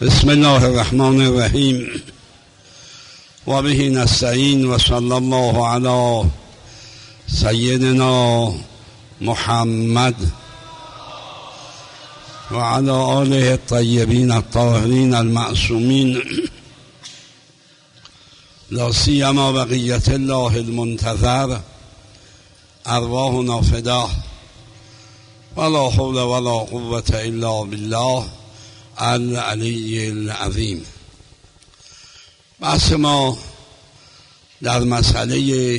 بسم الله الرحمن الرحیم و به نستعین و صلی الله علی سیدنا محمد و علی آله الطیبین الطاهرین المعصومین لا سیما بقیت الله المنتظر ارواحنا فداه ولا حول ولا قوة الا بالله العلی العظیم. بحث ما در مسئله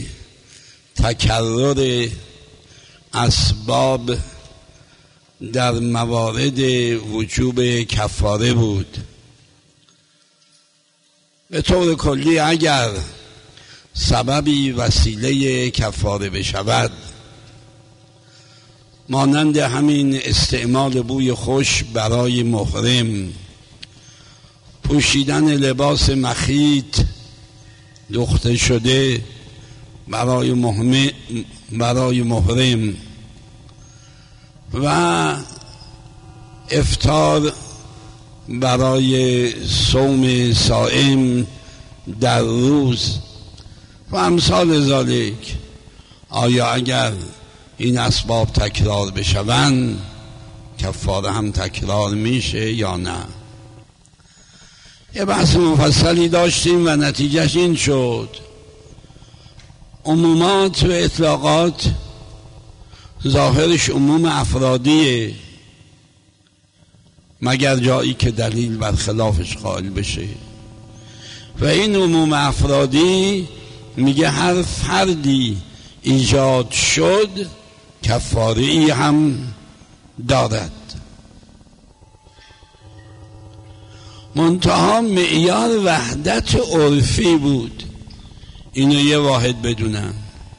تکرر اسباب در موارد وجوب کفاره بود. به طور کلی اگر سببی وسیله کفاره بشود، مانند همین استعمال بوی خوش برای محرم، پوشیدن لباس مخیط دوخته شده برای محرم و افطار برای صوم صائم در روز و امثال ذالک، آیا اگر این اسباب تکرار بشوند کفاره هم تکرار میشه یا نه؟ یه بحث مفصلی داشتیم و نتیجهش این شد عمومات و اطلاقات ظاهرش عموم افرادیه مگر جایی که دلیل بر خلافش قائل بشه، و این عموم افرادی میگه هر فردی ایجاد شد کفاره‌ای هم دارد، منتها معیار وحدت عرفی بود. اینو یه واحد بدونن.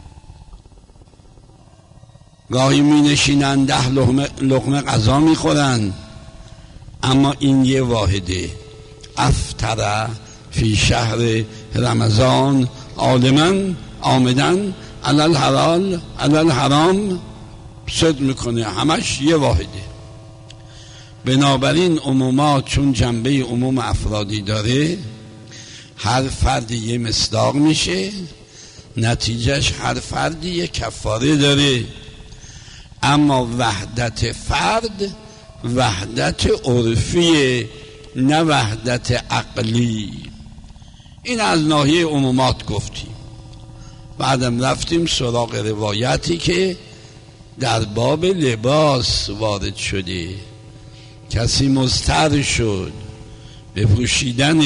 گاهی می نشینن 10 لقمه غذا می خورن، اما این یه واحده. افطر فی شهر رمضان عالما آمدن علی الحلال علی الحرام صد میکنه، همش یه واحده. بنابراین عمومات چون جنبه عموم افرادی داره، هر فردی یه مصداق میشه، نتیجهش هر فردی یه کفاره داره. اما وحدت فرد وحدت عرفی، نه وحدت عقلی. این از ناحیه عمومات گفتیم. بعدم رفتیم سراغ روایتی که در باب لباس وارد شده. کسی مضطر شد به پوشیدن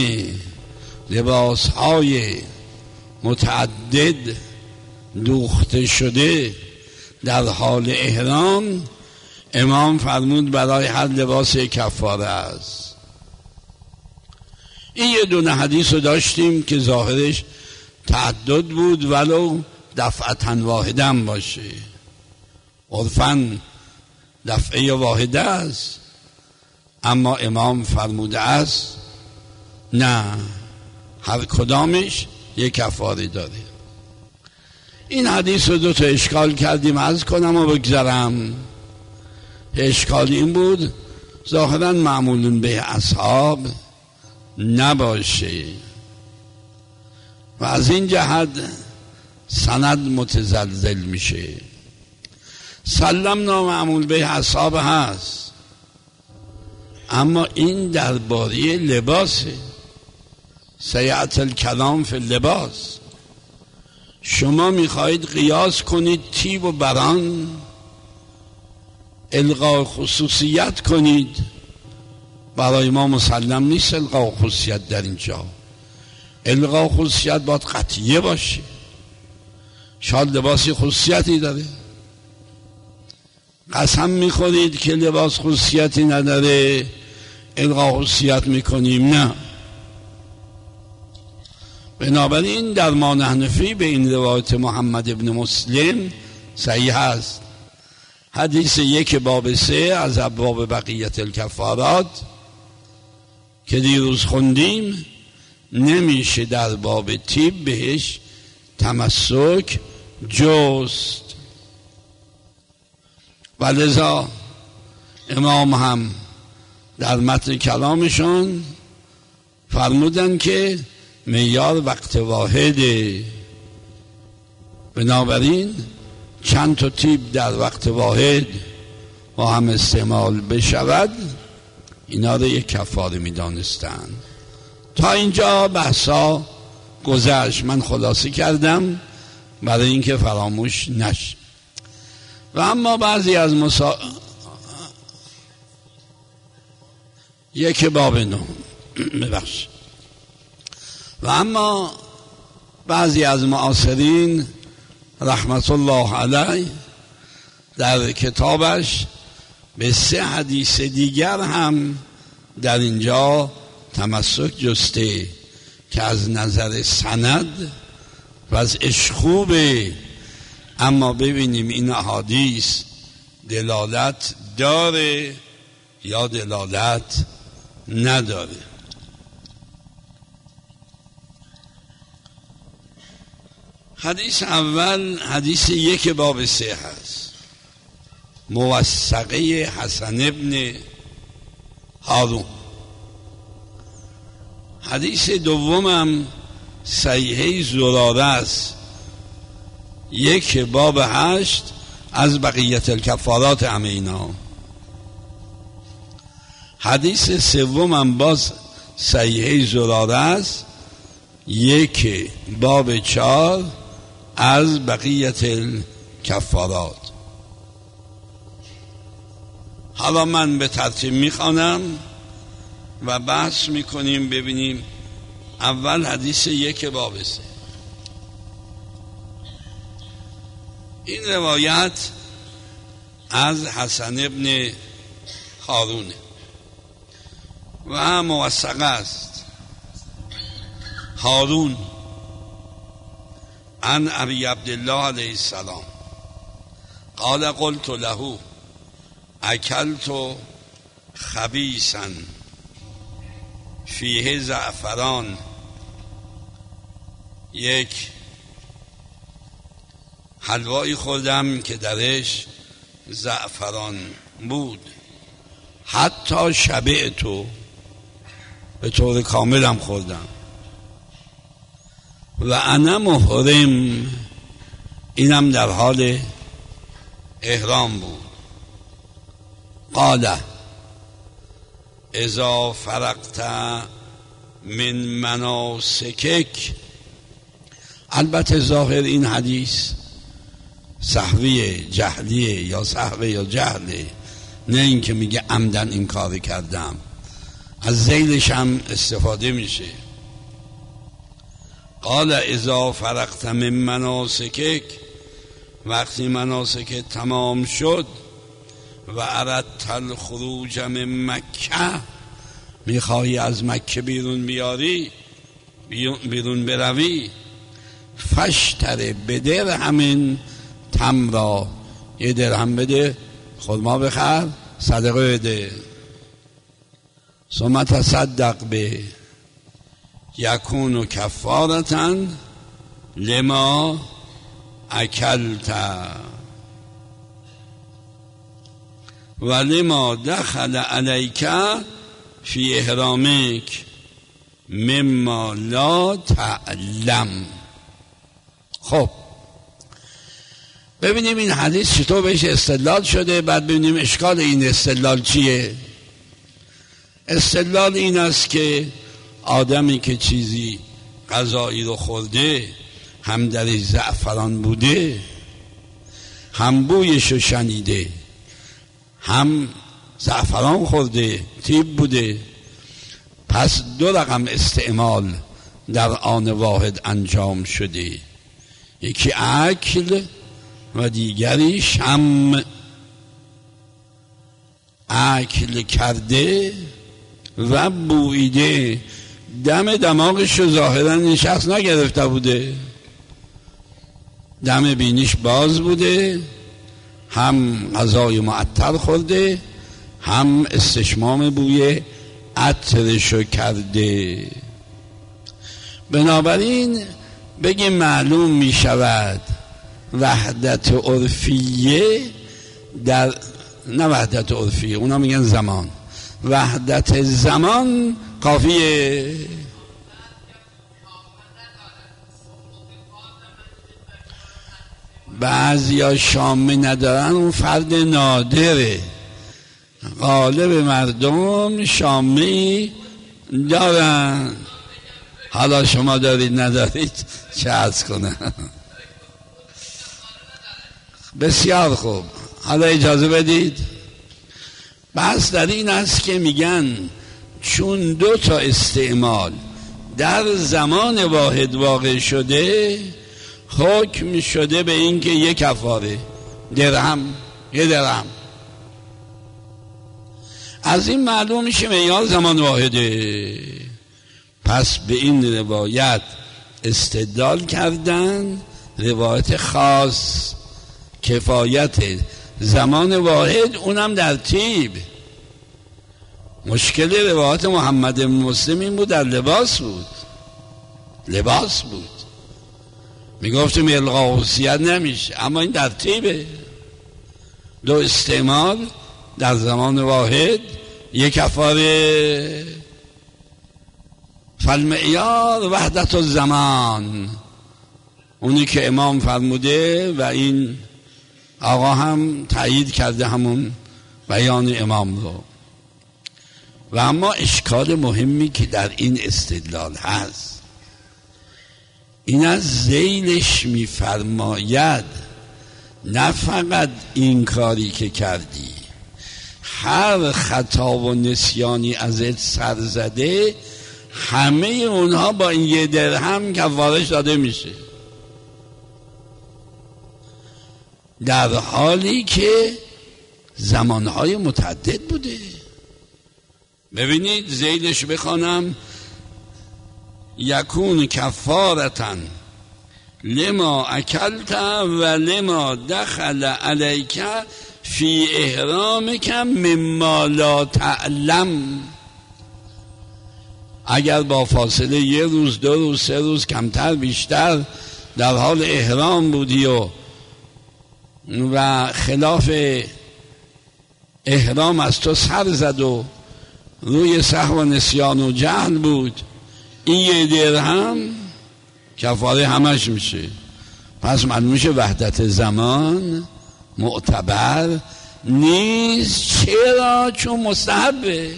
لباسهای متعدد دوخته شده در حال احرام، امام فرمود برای هر لباس کفاره است. این یه دونه حدیث رو داشتیم که ظاهرش تعدد بود ولو دفعتاً واحدم باشه. عرفاً دفعه واحده است، اما امام فرموده است نه، هر کدامش یک کفاره داره. این حدیث رو 2 تا اشکال کردیم، عرض کنم و بگذرم. اشکال این بود ظاهراً معمول به اصحاب نباشه و از این جهت سند متزلزل میشه. سلم نامعمول به اصحاب هست، اما این درباره لباسه. سیأتی الکلام فی اللباس. شما میخواهید قیاس کنید طیب و بران، الغاء خصوصیت کنید. برای ما مسلم نیست الغاء خصوصیت در اینجا. الغاء خصوصیت باید قطعیه باشه. شاید لباسی خصوصیتی داره، قسم میخورید که لباس خصوصیتی نداره، الغاء خصوصیت میکنیم؟ نه. بنابراین در ما نحنفی به این روایت محمد ابن مسلم صحیح است. حدیث 1 باب 3 از ابواب بقیت الکفارات که دیروز خوندیم، نمیشه در باب طیب بهش تمسک جست. و لذا امام هم در متن کلامشون فرمودن که معیار وقت واحده، بنابراین چند تا تیپ در وقت واحد با هم استعمال بشود اینا رو یک کفاره می دانستن. تا اینجا بحثا گذشت، من خلاصه کردم برای اینکه فراموش نشه. و اما بعضی از یک باب نو ببخش. و اما بعضی از معاصرین رحمت الله علیه در کتابش به 3 حدیث دیگر هم در اینجا تمسک جسته که از نظر سند وضعش خوبه، اما ببینیم این احادیث دلالت داره یا دلالت نداره. حدیث اول حدیث 1 باب 3 هست، موثقه حسن ابن هارون. حدیث دومم صحیحه زراره است، 1 باب 8 از بقیت الکفارات همه اینا. حدیث سومم باز صحیحه زراره است، 1 باب 4 از بقیت الکفارات. حالا من به ترتیب میخوانم و بحث میکنیم. ببینیم اول حدیث 1 باب 3. این روایت از حسن ابن هارونه و موثقه است. هارون عن ابی عبدالله علیه السلام قال قلت له اکلت خبیثا فیه زعفران، یک حلوایی خوردم که درش زعفران بود، حتی شبعتو، به طور کاملم خوردم، و انا محرم، اینم در حال احرام بود. قال اذا فرغت من مناسکک. البته ظاهر این حدیث سهوی جهلیه یا سهوه یا جهله، نه این که میگه عمدن این کار کردم، از ذیلش هم استفاده میشه. قال اذا فرغت من مناسکک، وقتی مناسک تمام شد، و اردت الخروج من مکه، میخواهی از مکه بیرون بیاری، بیرون بروی، فشتر به درهم تمرا، 1 درهم بده خرما بخر صدقه بده، ثم تصدق به یکون کفارتا لما اکلت و لما دخل علیک فی احرامک مما لا تعلم. خب ببینیم این حدیث چطور بهش استدلال شده، بعد ببینیم اشکال این استدلال چیه. استدلال این است که آدمی که چیزی غذایی رو خورده، هم درش زعفران بوده، هم بویش رو شنیده، هم زعفران خورده، تیب بوده، پس 2 رقم استعمال در آن واحد انجام شده، یکی اکل و دیگری شم. اکل کرده و بویده، دم دماغش رو ظاهرا این شخص نگرفته بوده، دم بینیش باز بوده، هم غذای معطر خورده، هم استشمام بوی عطرشو کرده. بنابراین بگیم معلوم می شود وحدت عرفیه در، نه وحدت عرفیه، اونا میگن زمان، وحدت زمان کافیه. بعضیا شامه ندارن، اون فرد نادره. غالب مردم شامه دارن. حالا شما دارید ندارید چه عرض کنه. بسیار خوب، حالا اجازه بدید. بحث در این است که میگن چون 2 تا استعمال در زمان واحد واقع شده، حکم شده به این که 1 کفاره، درهم، 1 درهم. از این معلوم میشه معیار زمان واحده. پس به این روایت استدلال کردن، روایت خاص کفایت زمان واحد، اونم در طیب. مشکل روایت محمد بن مسلم این بود، در لباس بود. میگفتیم الغا وصیت نمیشه، اما این در طیبه. 2 استعمال در زمان واحد، 1 کفاره. فالمعیار وحدت الزمان، اونی که امام فرموده و این آقا هم تایید کرده همون بیان امام رو. و اما اشکال مهمی که در این استدلال هست این از ذیلش میفرماید نه فقط این کاری که کردی، هر خطا و نسیانی ازت سر زده، همه اونها با این 1 درهم کفارش داده میشه. در حالی که زمانهای متعدد بوده. ببینید ذیلش بخوانم: یکون کفارتن لما اکلت و لما دخل علیک فی احرامک مما لا تعلم. اگر با فاصله 1 روز، 2 روز، 3 روز، کمتر بیشتر در حال احرام بودی و خلاف احرام از تو سر زد و روی سهو و نسیان و جهل بود، این 1 درهم کفاره همش میشه. پس معلوم میشه وحدت زمان معتبر نیست. چرا؟ چون مستحبه.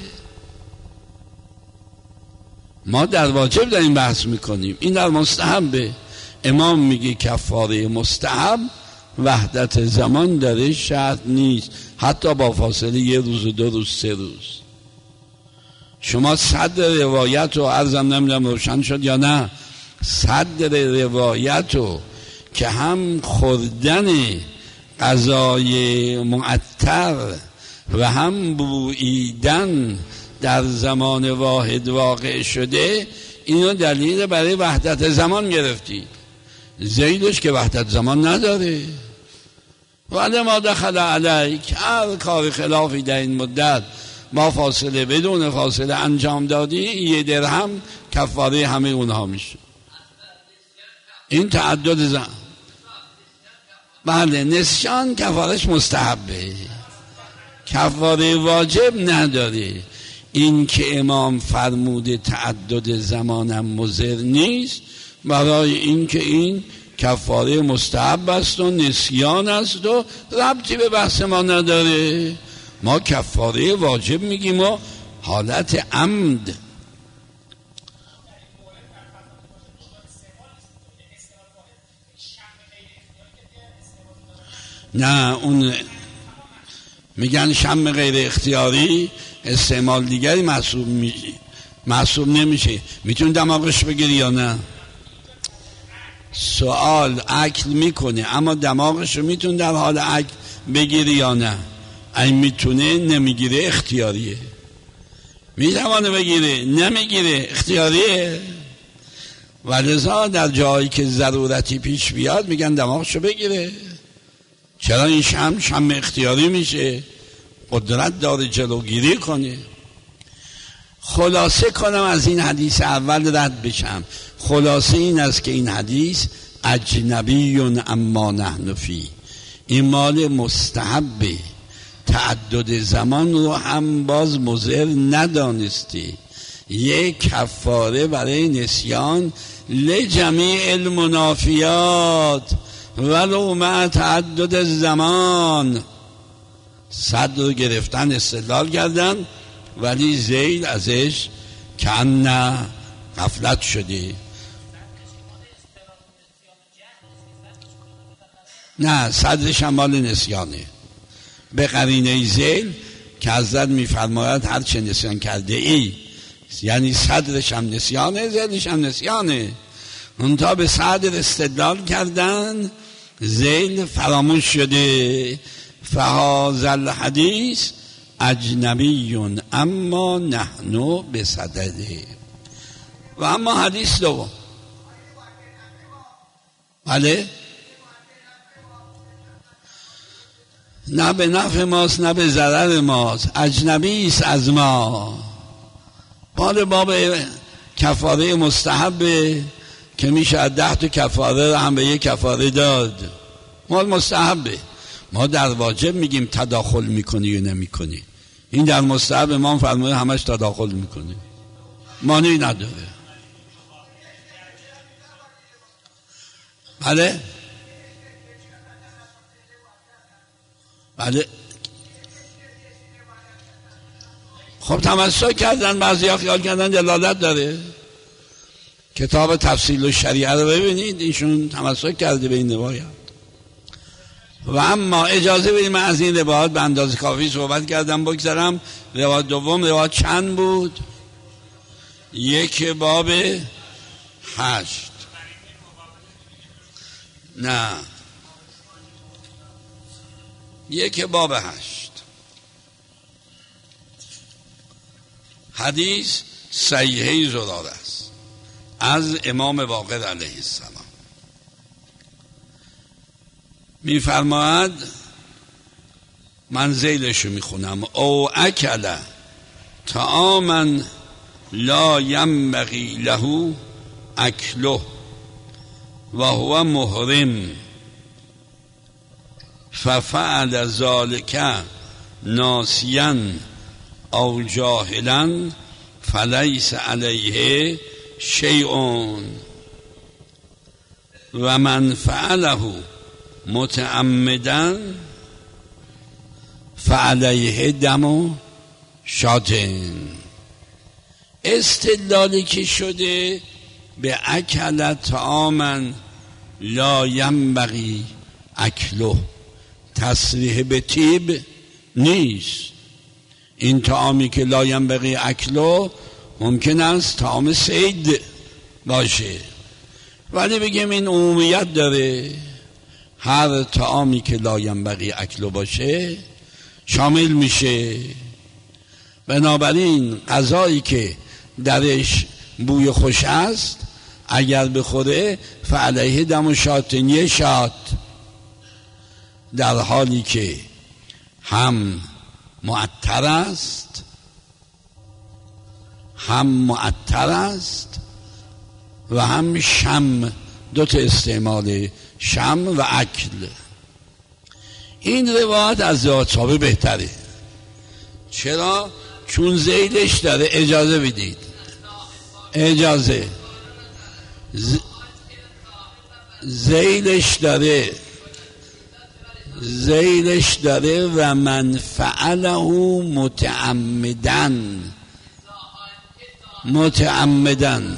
ما در واجب داریم بحث میکنیم، این در مستحبه. امام میگه کفاره مستحب وحدت زمان داره شرط نیست، حتی با فاصله 1 روز و 2 روز 3 روز. شما صدر روایت رو عرضم نمیدونم روشن شد یا نه، صدر روایت رو که هم خوردن غذای معطر و هم بوییدن در زمان واحد واقع شده، اینو دلیل برای وحدت زمان گرفتی. زیدش که وحدت زمان نداره. ولی ما دخل علیک، هر کار خلافی در این مدت با فاصله بدون فاصله انجام دادی، 1 درهم کفاره همه اونها میشه. این تعدد زمان. بله، نسیان کفارش مستحبه، کفاره واجب نداره. این که امام فرموده تعدد زمانم مضر نیست، برای این که این کفاره مستحب است و نسیان است و ربطی به بحث ما نداره. ما کفاره واجب میگیم و حالت عمد. نه، اون میگن شم غیر اختیاری استعمال دیگری محسوب نمیشه. میتونی دماغش بگیری یا نه؟ سوال اکل میکنه، اما دماغش رو میتونی در حال اکل بگیری یا نه؟ این میتونه، نمیگیره، اختیاریه. میتوانه بگیره، نمیگیره، اختیاریه. و لذا در جایی که ضرورتی پیش بیاد میگن دماغشو بگیره. چرا؟ این شم اختیاری میشه، قدرت داره جلوگیری کنه. خلاصه کنم از این حدیث اول رد بشم. خلاصه این است که این حدیث اجنبی اما نحن فی، این مال مستحبه. تعدد زمان رو هم باز مضر ندانسته. 1 کفاره برای نسیان لجمیع المنافیات، ولو مع تعدد زمان. صد رو گرفتن استدلال کردن ولی زید ازش کن نه غفلت شده. نه صدر شمال نسیانه به قرینه زیل که حضرت میفرماید هر چه نسیان کرده ای، یعنی صدرش هم نسیانه زیلش هم نسیانه. اونتا به صدر استدلال کردن زیل فراموش شده. فهذا الحدیث اجنبی اما نحن بصدده. و اما حدیث دوم، بله، نه به نفع ماست نه به ضرر ماست، اجنبی است از ما. باب کفاره مستحبه که میشه 10 تا کفاره رو هم به یک کفاره داد. مال مستحبه. ما در واجب میگیم تداخل میکنی یا نمیکنی. این در مستحب امام فرموده همش تداخل میکنی، مانعی نداره. بله بله. خب تمسک کردن، بعضی ها خیال کردن دلالت داره. کتاب تفصیل و شریعه رو ببینید، ایشون تمسک کرده به این روایت. و اما اجازه بدید من از این روایت به اندازه کافی صحبت کردم، بگذارم روایت دوم. روایت چند بود؟ 1 باب 8. نه 1 باب 8. حدیث صحیحه زراره است از امام باقر علیه السلام. میفرماید، من ذیلشو میخونم: او اکل طعاما لا ینبغی له اکله و هو محرم ففعل ذلك ناسیا او جاهلا فلیس علیه شیء و من فعله متعمدا فعلیه دم شاتن. استدلالی که شده به اکل طعاما لا ینبغی اکله، تصریح به طیب نیست. این طعامی که لا ینبغی اکله ممکن است طعام صید باشه، ولی بگیم این عمومیت داره. هر طعامی که لا ینبغی اکله باشه شامل میشه. بنابراین غذایی که درش بوی خوش است اگر بخوره فعلیه دم شاتن، یه شات، در حالی که هم معطر است و هم شم. 2 تا استعمال شم و اکل. این روایت از روایت صحابه بهتره. چرا؟ چون ذیلش داره. اجازه بدید، اجازه. ذیلش داره و من فعله متعمدن.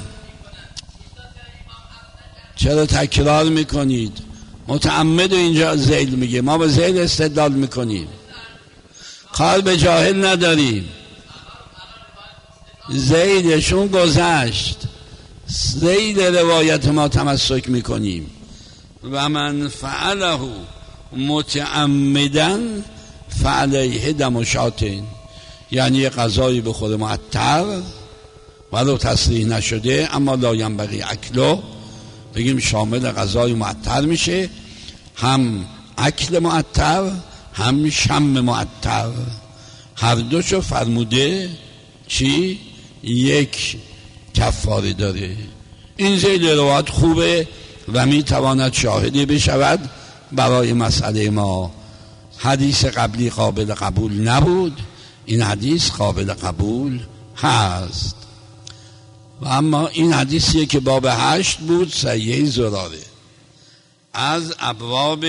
چرا تکرار میکنید؟ متعمد اینجا ذیل میگه، ما به ذیل استدلال میکنیم، کار به جاهل نداریم. ذیلشون گذشت، ذیل روایت ما تمسک میکنیم. و من فعله متعمدن فعلیه دم شاتن، یعنی یه غذایی بخوره معطر ولو تصریح نشده اما لا ینبغی اکله، بگیم شامل غذای معطر میشه، هم اکل معطر هم شم معطر، هر دوشو فرموده چی؟ 1 کفاره داره. این ذیل روایت خوبه و میتواند شاهدی بشود برای مسئله ما. حدیث قبلی قابل قبول نبود، این حدیث قابل قبول هست. و اما این حدیثیه که باب 8 بود، صحیحه زراره. از ابواب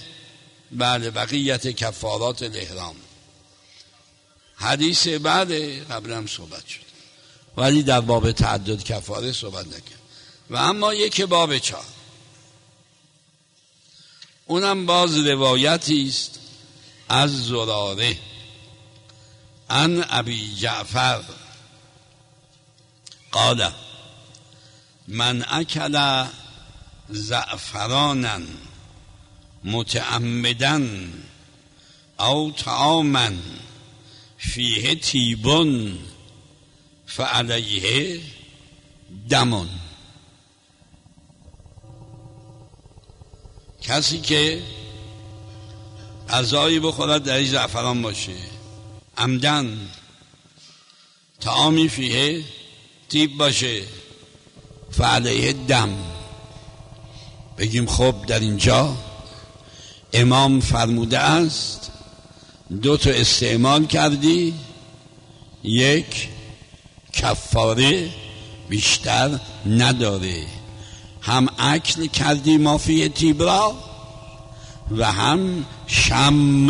بقیت کفارات الاحرام. حدیث بعد قبل هم صحبت شد ولی در باب تعدد کفاره صحبت نکرد. و اما یک باب 4 اونم باز روایتی است از زراره عن ابی جعفر قال من اکل زعفرانا متعمدا او طعاما فیه طیب فعلیه دم. کسی که غذایی بخورد درش زعفران باشه عمدن، طعامی فیه طیب باشه، فعلیه دم. بگیم خب در اینجا امام فرموده است 2 تا استعمال کردی، 1 کفاره بیشتر نداره، هم اکل کردی ما فیه طیب را و هم شم،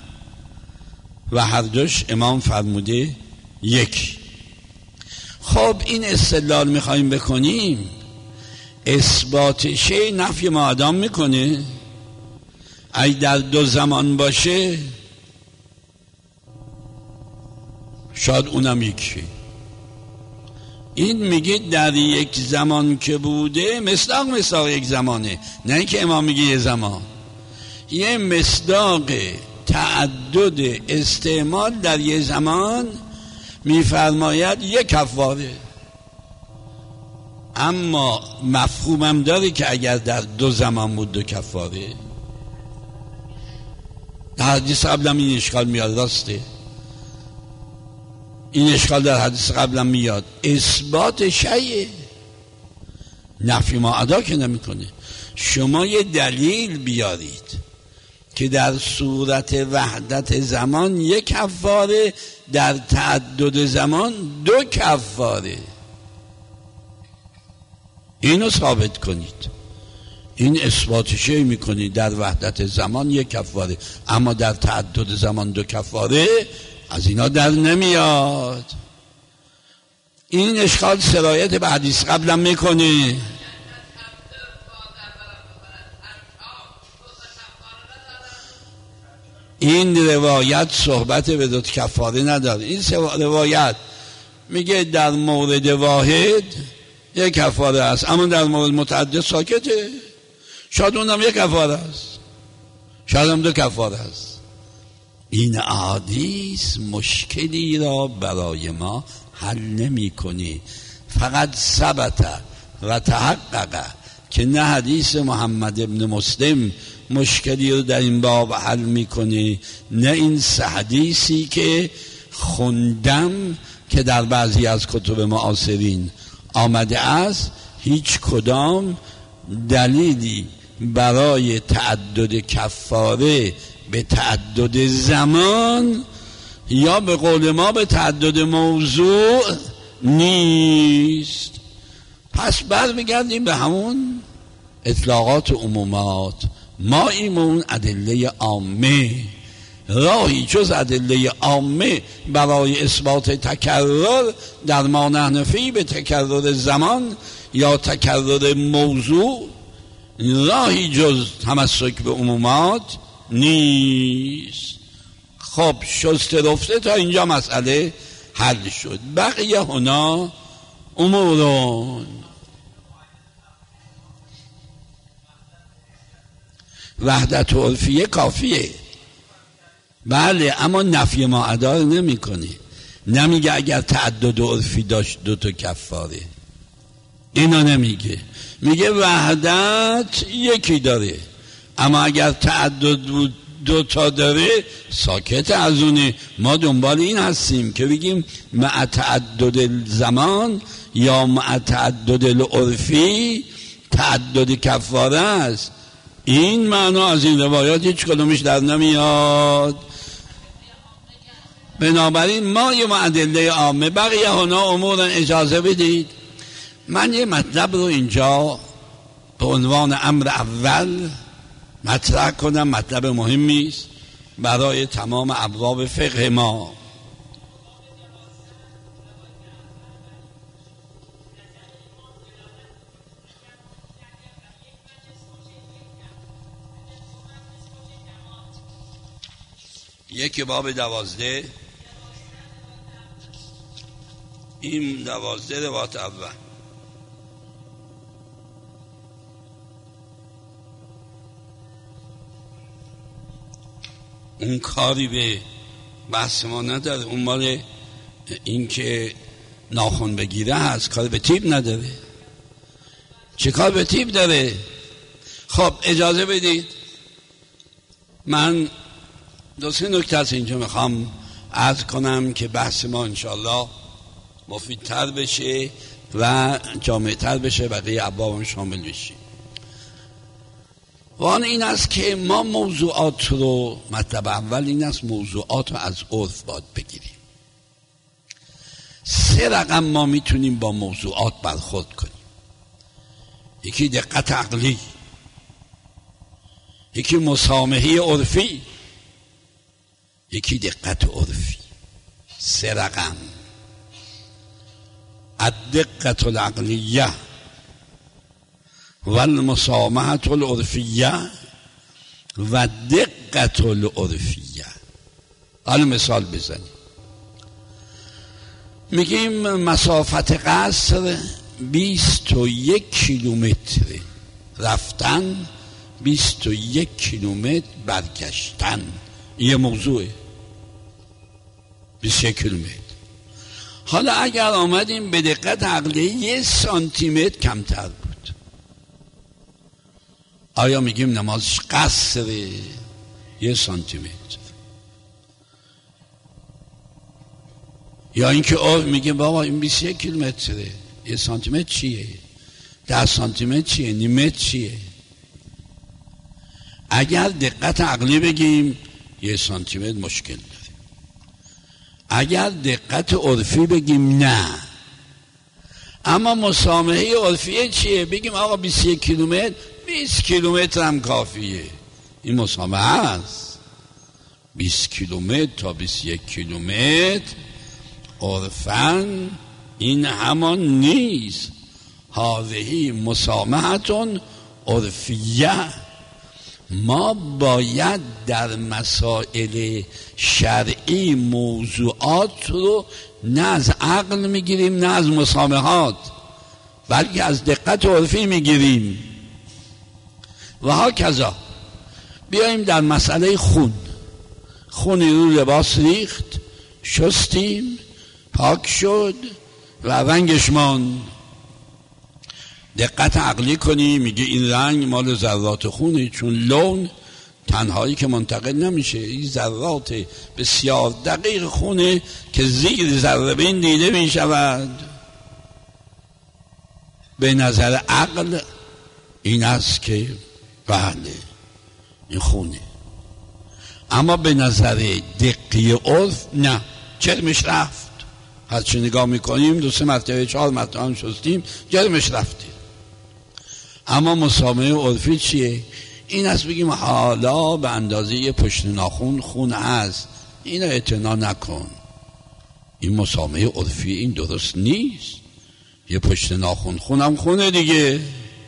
و هر دوش امام فرموده 1. خب این استدلال میخواییم بکنیم، اثبات شی نفی معدام میکنه؟ ای در 2 زمان باشه شاید اونم یکی. این میگه در 1 زمان که بوده مصداق 1 زمانه، نه اینکه امام میگه 1 زمان. یه مصداق تعدد استعمال در 1 زمان میفرماید 1 کفاره. اما مفهومم داره که اگر در 2 زمان بود 2 کفاره. در حدیث قبلم این اشکال میاد، راسته این اشکال در حدیث قبلم میاد. اثبات شیء نفی ما ادا که نمی کنه. شما یه دلیل بیارید که در صورت وحدت زمان 1 کفاره، در تعدد زمان 2 کفاره. اینو ثابت کنید. این اثباتشه میکنید در وحدت زمان 1 کفاره، اما در تعدد زمان 2 کفاره از اینا در نمیاد. این اشکال سرایت به حدیث قبلم میکنه. این روایت صحبت به 2 کفاره نداره. این روایت میگه در مورد واحد 1 کفاره است، اما در مورد متعدد ساکته. شاید اونم 1 کفاره است، شاید هم 2 کفاره است. این احادیث مشکلی را برای ما حل نمی کنی. فقط ثبت و تحقق که نه حدیث محمد ابن مسلم مشکلی رو در این باب حل میکنه، نه این 3 حدیثی که خوندم که در بعضی از کتب معاصرین آمده است. هیچ کدام دلیلی برای تعدد کفاره به تعدد زمان یا به قول ما به تعدد موضوع نیست. پس برمیگردیم به همون اطلاقات و عمومات. ما ایمون ادله عامه، راهی جز ادله عامه برای اثبات تکرر در ما نحنفی به تکرر زمان یا تکرر موضوع، راهی جز تمسک به عمومات نیست. خب شسته رفته تا اینجا مسئله حل شد. بقیه هنا امورون. وحدت عرفیه کافیه، بله، اما نفی ما ادا نمی کنه. نمیگه اگر تعدد عرفی داشت 2 تا کفاره، اینا نمیگه. میگه وحدت 1 داره، اما اگر تعدد بود 2 تا داره ساکت از اونه. ما دنبال این هستیم که بگیم مع تعدد زمان یا مع تعدد العرفی تعدد کفاره است. این معنا از این روایات هیچ کدومش در نمیاد. بنابراین ما یه معدله عامه، بقیه هنا امور اجازه بدید. من یه مطلب رو اینجا به عنوان امر اول مطرح کنم. مطلب مهمی است برای تمام ابواب فقه ما. یکی باب 12، این 12 روایت اول. اون کاری به بحث ما نداره، اون مال این که ناخن بگیره هست، کار به تیب نداره. چه کار به تیب داره؟ خب اجازه بدید من دو سه نکته از اینجا میخوام عرض کنم که بحث ما انشاءالله مفیدتر بشه و جامعتر بشه، بقیه ابواب شامل بشه. و آن این است که ما موضوعات رو، مطلب اول این است موضوعات رو از عرف باید بگیریم. 3 رقم ما میتونیم با موضوعات برخورد کنیم. یکی دقت عقلی، یکی مسامحه عرفی، یکی دقت عرفی. 3 رقم: الدقت العقلیه و المسامحه العرفیه و دقت العرفیه. حالا مثال بزنیم. میگیم مسافت قصر 21 کیلومتر رفتن، 21 کیلومتر برگشتن. یه موضوعه 21 کیلومتر. حالا اگر آمدیم به دقت عقلی 1 سانتیمتر کمتر بود، آیا میگیم نمازش قصره 1 سانتیمتر؟ یا اینکه میگیم بابا این 21 کیلومتره، 1 سانتیمتر چیه؟ 10 سانتیمتر چیه؟ نیم متر چیه؟ اگر دقت عقلی بگیم 1 سانتیمتر مشکل داره. اگر دقت عرفی بگیم نه. اما مسامحه عرفیه چیه؟ بگیم آقا 21 کیلومتر، 20 کیلومتر هم کافیه. این مسامحه است. 20 کیلومتر تا 21 کیلومتر عرفاً این همان نیست. هذه مسامحة عرفیه. ما باید در مسائل شرعی موضوعات رو نه از عقل میگیریم نه از مسامحات، بلکه از دقت عرفی میگیریم. و هاکذا بیاییم در مسئله خونی رو لباس ریخت، شستیم، پاک شد و رنگش ماند. دقت عقلی کنی، میگه این رنگ مال ذرات خونه، چون لون تنهایی که منتقل نمیشه، این ذرات بسیار دقیق خونه که زیر ذره بین دیده میشود. به نظر عقل این است که بله این خونه، اما به نظر دقیق عرف نه، جرمش رفت. هرچی نگاه میکنیم 2-3 مرتبه 4 مرتبه هم شستیم، جرمش رفته. اما مسامحه عرفی چیه؟ این است بگیم حالا به اندازه یه پشت ناخن خون هست، اینو اعتنا نکن. این مسامحه عرفی، این درست نیست. یه پشت ناخن خونم خونه دیگه.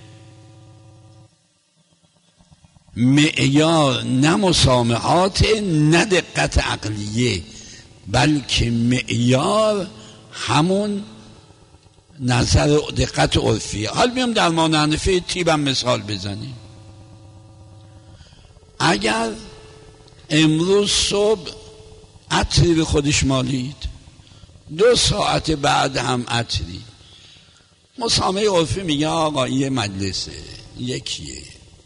معیار نه مسامحات نه دقت عقلیه، بلکه معیار همون نظر دقت عرفیه. حال بیام در مانحنفی تیبم مثال بزنیم. اگر امروز صبح عطری به خودش مالید، 2 ساعت بعد هم عطری، مسامحه عرفی میگه آقا یه مجلسه یکیه،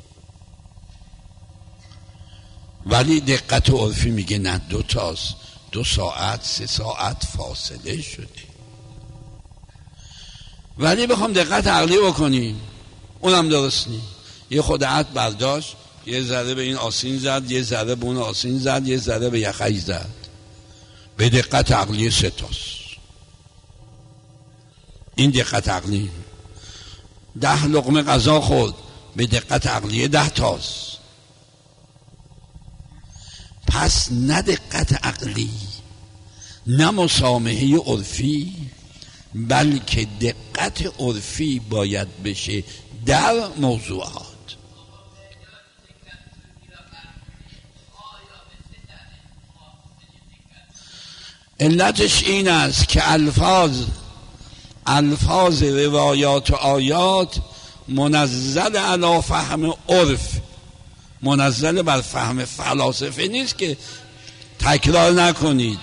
ولی دقت عرفی میگه نه 2 تاست، 2 ساعت 3 ساعت فاصله شده. ولی بخوام دقت عقلی بکنیم اونم درست نیست. یه خود عد برداشت، یه ذره به این آسین زد، یه ذره به اون آسین زد، یه ذره به یخش زد، به دقت عقلی 3 تاست. این دقت عقلی. 10 لقمه غذا خورد، به دقت عقلی 10 تاست. پس نه دقت عقلی نه مسامحه عرفی، بلکه دقت عرفی باید بشه در موضوعات. علتش این است که الفاظ روایات و آیات منزل علی فهم عرف، منزل بر فهم فلاسفه نیست که تکرار نکنید.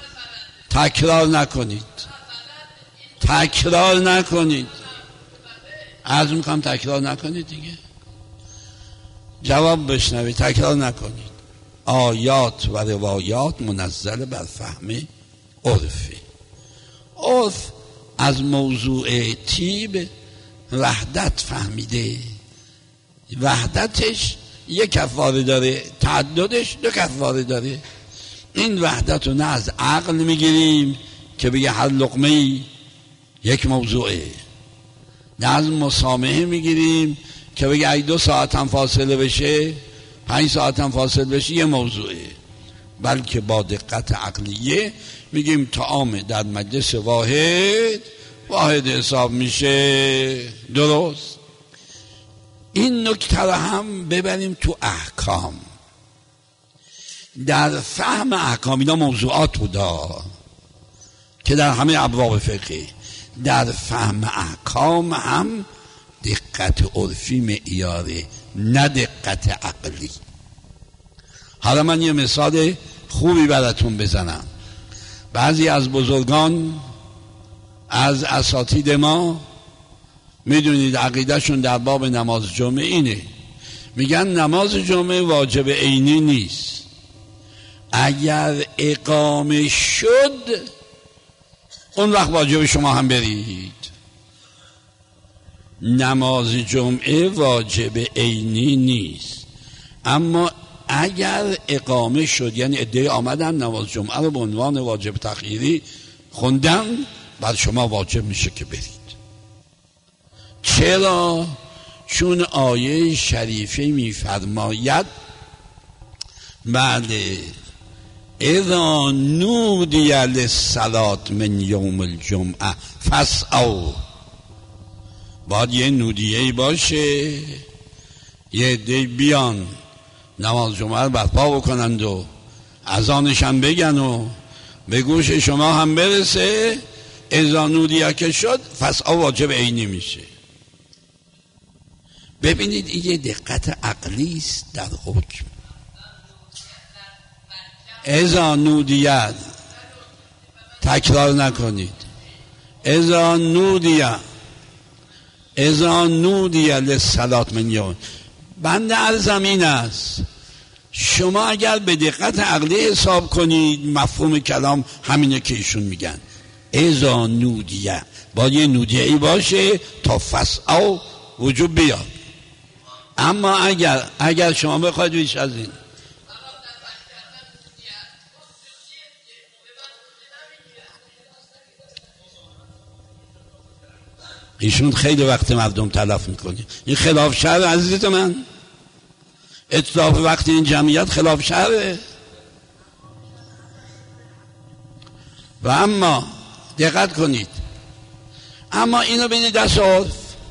عرض میکنم تکرار نکنید دیگه، جواب بشنوید. تکرار نکنید. آیات و روایات منزل بر فهم عرفه. عرف از موضوع طیب وحدت فهمیده، وحدتش یک کفاره داره، تعددش دو کفاره داره. این وحدت رو نه از عقل میگیریم که بگه هر لقمه یک موضوعه، نه از مسامحه میگیریم که بگه ای 2 ساعت هم فاصله بشه 5 ساعت هم فاصله بشه یه موضوعه، بلکه با دقت عقلیه میگیم طعام در مجلس واحد حساب میشه. درست. این نکته رو هم ببریم تو احکام. در فهم احکام، اینا موضوعات بودا که در همه ابواب فقهی، در فهم احکام هم دقت عرفی معیاره نه دقت عقلی. حالا من یه مثال خوبی براتون بزنم. بعضی از بزرگان از اساتید ما، میدونید عقیدهشون در باب نماز جمعه اینه، میگن نماز جمعه واجب عینی نیست، اگر اقامه شد اون وقت واجب شما هم برید. نماز جمعه واجب عینی نیست، اما اگر اقامه شد، یعنی عده آمدن نماز جمعه رو به عنوان واجب تخییری خوندن، بعد شما واجب میشه که برید. چرا؟ چون آیه شریفه میفرماید بله اذا نودی للصلاة من یوم الجمعه فاسعوا. باید یه نودیه‌ای باشه، یه عده بیان نماز جمعه رو برپا بکنند و اذانش هم بگن و به گوش شما هم برسه. اذا نودیه که شد فاسعوا واجب عینی میشه. ببینید این یه دقت عقلی است در حکم. اذا نودیه، تکرار نکنید، اذا نودیه للصلاة من یوم. بنده الزمین است شما اگر به دقت عقلی حساب کنید مفهوم کلام همینه که ایشون میگن. اذا نودیه باید یه نودیه ای باشه تا فسعوا وجوب بیاد. اما اگر شما بخواید بیش از این، ایشون خیلی وقت مردم تلف میکنه. این خلاف شرع عزیز من، اتلاف وقت این جمعیت خلاف شرعه. و اما دقت کنید، اما اینو بینید دست عرف.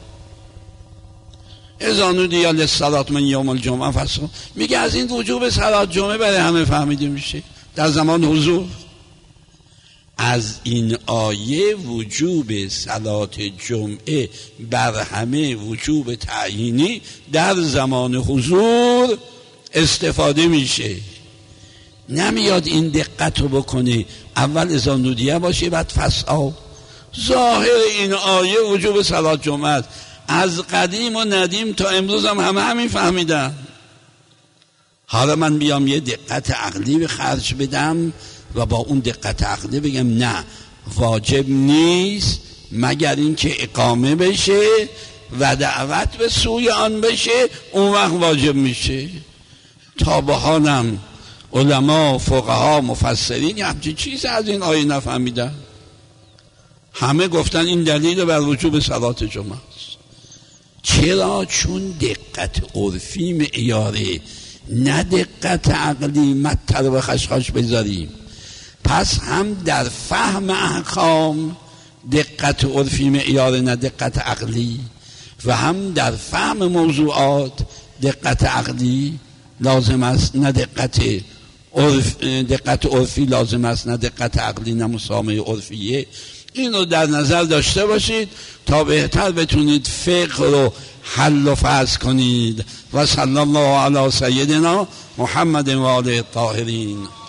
اذا نودی للصلاة من یوم الجمعه فاسعوا، میگه از این وجوب صلات جمعه برای همه فهمیده میشه در زمان حضور. از این آیه وجوب صلات جمعه بر همه وجوب تعیینی در زمان حضور استفاده میشه. نمیاد این دقت رو بکنه اول اذا نودیه باشه بعد فسعوا. ظاهر این آیه وجوب صلات جمعه است. از قدیم و ندیم تا امروز هم همین فهمیدن. حالا من بیام یه دقت عقلی به خرج بدم و با اون دقت عقلی بگم نه واجب نیست مگر اینکه اقامه بشه و دعوت به سوی آن بشه، اون وقت واجب میشه. تا به حالم علما، فقها، مفسرین همچین چیز از این آیه نفهمیدن. همه گفتن این دلیل بر وجوب صلات جمعه است. چرا؟ چون دقت عرفی معیاره. نه دقت عقلی مطر و خشخاش بذاریم. پس هم در فهم احکام دقت عرفی معیار، نه دقت عقلی، و هم در فهم موضوعات دقت عقلی لازم است، نه دقت عرفی لازم است، نه دقت عقلی، نه مسامحه عرفیه. اینو در نظر داشته باشید تا بهتر بتونید فقه رو حل و فصل کنید. و صلی الله علی سیدنا محمد و آله الطاهرین.